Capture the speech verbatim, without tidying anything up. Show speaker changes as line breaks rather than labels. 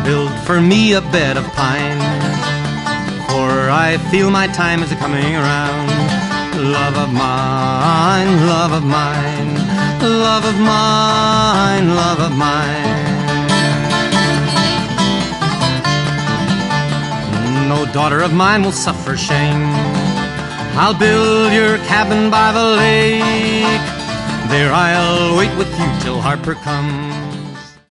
build for me a bed of pine, for I feel my time is a-coming around. Love of mine, love of mine, love of mine, love of mine. No daughter of mine will suffer shame. I'll build your cabin by the lake. There I'll wait with you till Harper comes.